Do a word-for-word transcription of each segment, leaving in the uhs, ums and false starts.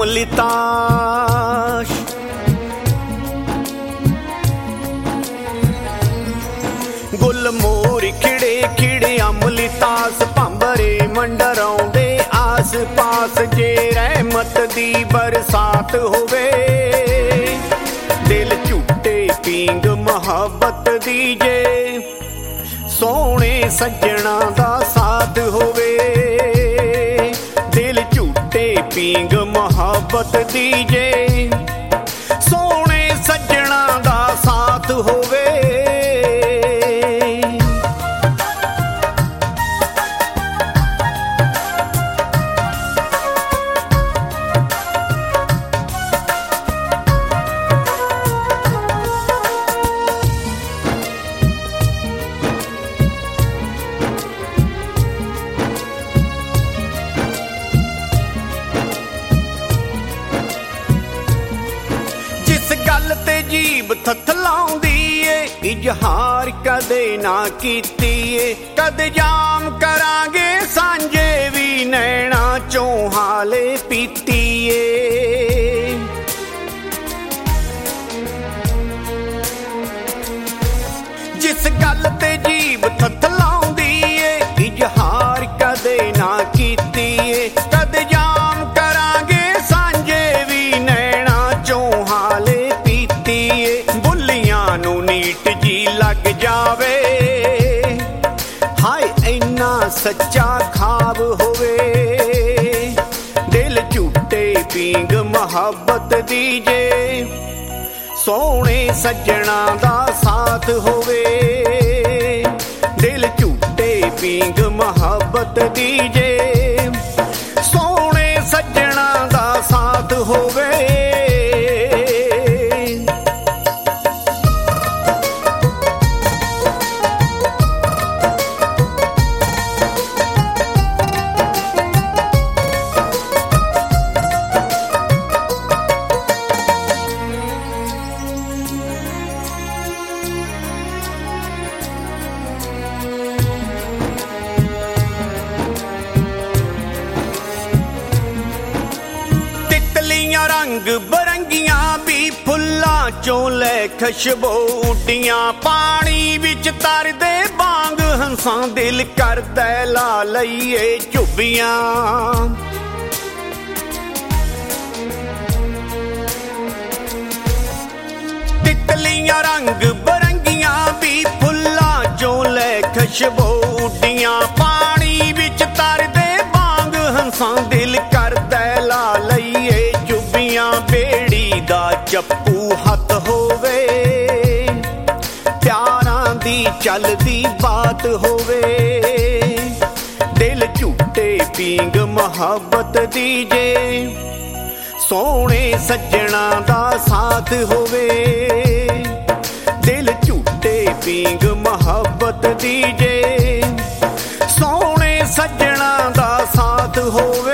ਅਮਲੀ ਤਾਸ਼। ਗੁੱਲ ਮੋਰ ਖਿੜੇ ਖਿੜੇ ਅਮਲੀ ਤਾਸ, ਭੰਬਰੇ ਮੰਡਰਾਉਂਦੇ ਆਸ ਪਾਸ। ਜੇ ਰਹਿਮਤ ਦੀ ਬਰਸਾਤ ਹੋਵੇ, ਦਿਲ ਝੂਟੇ ਪੀਂਗ ਮੁਹੱਬਤ ਦੀ। ਜੇ ਸੋਹਣੇ ਸੱਜਣਾ ਦਾ ਸਾਥ ਹੋਵੇ, ਦਿਲ ਝੂਟੇ ਪੀਂਗ ਮੁਹੱਬਤ ਦੀ। ਜੇ ਸੋਹਣੇ ਸੱਜਣਾ ਦਾ ਸਾਥ ਹੋਵੇ। ਗੱਲ ਤੇ ਜੀਬ ਥਥਲਾਉਂਦੀ ਏ, ਇਜ਼ਹਾਰ ਕਦੇ ਨਾ ਕੀਤੀ ਏ। ਕਦੇ ਜਾਮ ਕਰਾਂਗੇ ਸਾਂਝੇ ਵੀ, ਨੈਣਾ ਚੋਂ ਹਾਲੇ ਪੀਤੀ ਏ। ਜਿਸ ਗੱਲ ਤੇ ਜੀਬ ਥਥਲਾਉਂਦੀ ਏ, ਇਜ਼ਹਾਰ ਕਦੇ ਨਾ ਕੀਤੀ ਏ। ਕਦੇ ਜਾਮ ਕਰਾਂਗੇ ਸਾਂਝੇ ਵੀ, ਨੈਣਾ ਚੋਂ ਹਾਲੇ ਬੁੱਲੀਆਂ ਨੂੰ ਨੀਟ ਜੀ ਲੱਗ ਜਾਵੇ। ਹਾਏ ਇੰਨਾ ਸੱਚਾ ਖਾਬ ਹੋਵੇ, ਦਿਲ ਝੂਟੇ ਪੀਂਗ ਮੁਹੱਬਤ ਦੀ। ਜੇ ਸੋਹਣੇ ਸੱਜਣਾ ਦਾ ਸਾਥ ਹੋਵੇ, ਦਿਲ ਝੂਟੇ ਪੀਂਗ ਮੁਹੱਬਤ ਦੀ। ਜੇ ਸੋਹਣੇ ਸੱਜਣਾ ਦਾ ਸਾਥ ਹੋਵੇ। ਰੰਗ ਬਰੰਗੀਆਂ ਵੀ ਫੁੱਲਾਂ ਚੋਂ ਲੈ ਖੁਸ਼ਬੂ ਉੱਡੀਆਂ, ਪਾਣੀ ਵਿੱਚ ਤਰਦੇ ਵਾਂਗ ਹੰਸਾਂ ਦਿਲ ਕਰਦਾ ਲਾ ਲਈਏ ਝੁੱਬੀਆਂ। ਤਿਤਲੀਆਂ ਰੰਗ ਬਰੰਗੀਆਂ ਵੀ ਫੁੱਲਾਂ ਚੋਂ ਲੈ ਖੁਸ਼ਬੂ ਉੱਡੀਆਂ, ਪਾਣੀ ਵਿੱਚ ਤਰਦੇ ਵਾਂਗ ਹੰਸਾਂ ਦਿਲ ਕਰਦਾ ਲਾ ਲਈਏ ਝੁੱਬੀਆਂ। ਬੇੜੀ ਦਾ ਚੱਪੂ ਹੱਥ ਹੋਵੇ, ਪਿਆਰਾਂ ਦੀ ਚੱਲਦੀ ਬਾਤ ਹੋਵੇ, ਦਿਲ ਝੂਟੇ ਪੀਂਗ ਮੁਹੱਬਤ ਦੀ। ਜੇ ਸੋਹਣੇ ਸੱਜਣਾ ਦਾ ਸਾਥ ਹੋਵੇ, ਦਿਲ ਝੂਟੇ ਪੀਂਗ ਮੁਹੱਬਤ ਦੀ। ਜੇ ਸੋਹਣੇ ਸੱਜਣਾ ਦਾ ਸਾਥ ਹੋਵੇ।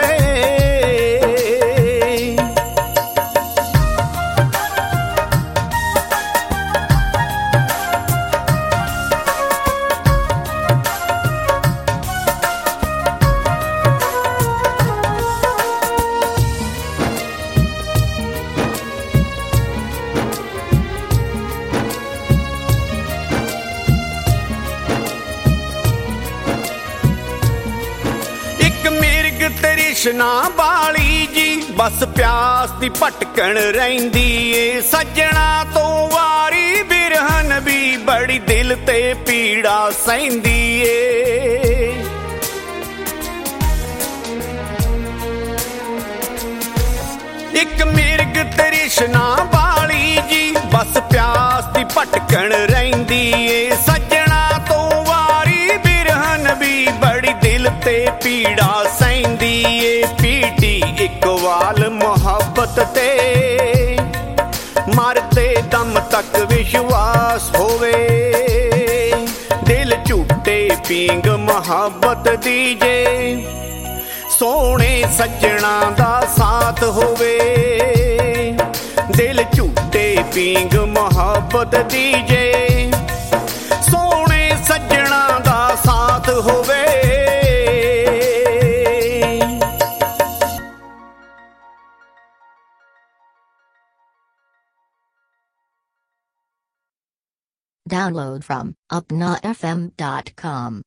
ਤ੍ਰਿਸ਼ਨਾ ਬਾਲੀ ਜੀ ਬਸ ਪਿਆਸ ਦੀ ਭਟਕਣ ਰਹਿੰਦੀ ਏ, ਸੱਜਣਾ ਤੋਂ ਵਾਰੀ ਬਿਰਹਨ ਵੀ ਬੜੀ ਦਿਲ ਤੇ ਪੀੜਾ ਸਹਿੰਦੀ ਏ। ਇੱਕ ਮਿਰਗ ਤ੍ਰਿਸ਼ਨਾ ਬਾਲੀ ਜੀ ਬਸ ਪਿਆਸ ਦੀ ਭਟਕਣ ਰਹਿੰਦੀ ਏ, ਸੱਜਣਾ ਤੋਂ ਵਾਰੀ ਬਿਰਹਨ ਵੀ ਬੜੀ ਦਿਲ ਤੇ ਪੀੜਾ ਸਹਿੰਦੀ ਏ। ਪੀਟੀ ਇੱਕ ਵਾਲ ਮੁਹੱਬਤ ਤੇ ਮਰਦੇ ਦਮ ਤੱਕ ਵਿਸ਼ਵਾਸ ਹੋਵੇ, ਦਿਲ ਝੂਟੇ ਪੀਂਗ ਮੁਹੱਬਤ ਦੀ। ਜੇ ਸੋਹਣੇ ਸੱਜਣਾ ਦਾ ਸਾਥ ਹੋਵੇ, ਦਿਲ ਝੂਟੇ ਪੀਂਗ ਮੁਹੱਬਤ ਦੀ। ਜੇ ਸੋਹਣੇ ਸੱਜਣਾ ਦਾ ਸਾਥ ਹੋਵੇ। Download from upna f m dot com.